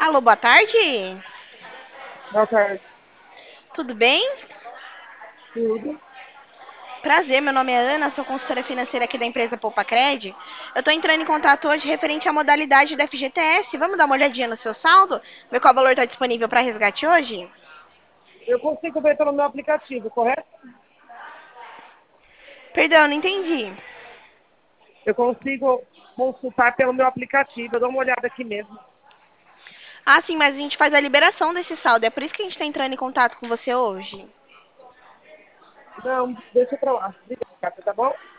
Alô, boa tarde. Boa tarde. Tudo bem? Tudo. Prazer, meu nome é Ana, sou consultora financeira aqui da empresa Poupacred. Eu estou entrando em contato hoje referente à modalidade da FGTS. Vamos dar uma olhadinha no seu saldo? Ver qual valor está disponível para resgate hoje? Eu consigo ver pelo meu aplicativo, correto? Perdão, não entendi. Eu consigo consultar pelo meu aplicativo. Eu dou uma olhada aqui mesmo. Ah, sim, mas a gente faz a liberação desse saldo. É por isso que a gente está entrando em contato com você hoje. Não, deixa pra lá. Obrigada, tá bom?